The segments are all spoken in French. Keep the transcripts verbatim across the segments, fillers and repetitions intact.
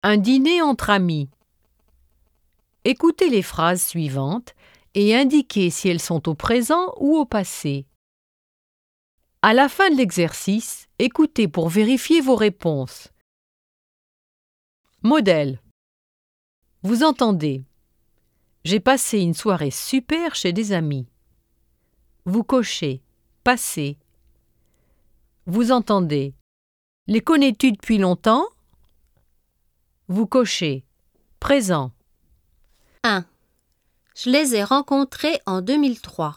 Un dîner entre amis. Écoutez les phrases suivantes et indiquez si elles sont au présent ou au passé. À la fin de l'exercice, écoutez pour vérifier vos réponses. Modèle. Vous entendez. J'ai passé une soirée super chez des amis. Vous cochez. Passé. Vous entendez. Les connais-tu depuis longtemps? Vous cochez. Présent. un. Je les ai rencontrés en deux mille trois.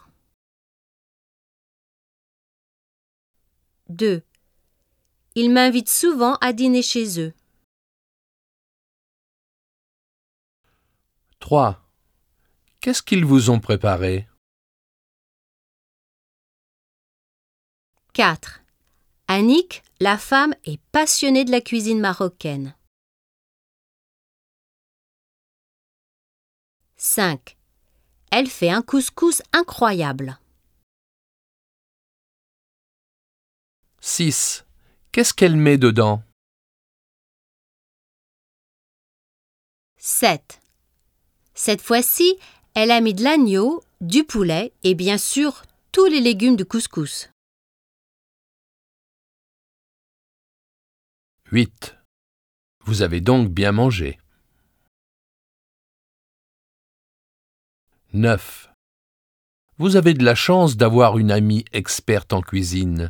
deux. Ils m'invitent souvent à dîner chez eux. trois. Qu'est-ce qu'ils vous ont préparé? quatre. Annick, la femme, est passionnée de la cuisine marocaine. cinq. Elle fait un couscous incroyable. six. Qu'est-ce qu'elle met dedans? sept. Cette fois-ci, elle a mis de l'agneau, du poulet et bien sûr tous les légumes du couscous. huit. Vous avez donc bien mangé. neuf. Vous avez de la chance d'avoir une amie experte en cuisine.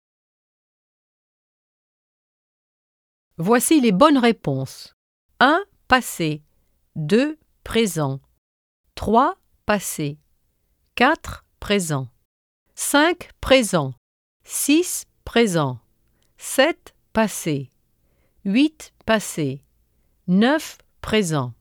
Voici les bonnes réponses. un. Passé. deux. Présent. trois. Passé. quatre. Présent. cinq. Présent. six. Présent. sept. Passé. huit. Passé. neuf. Présent.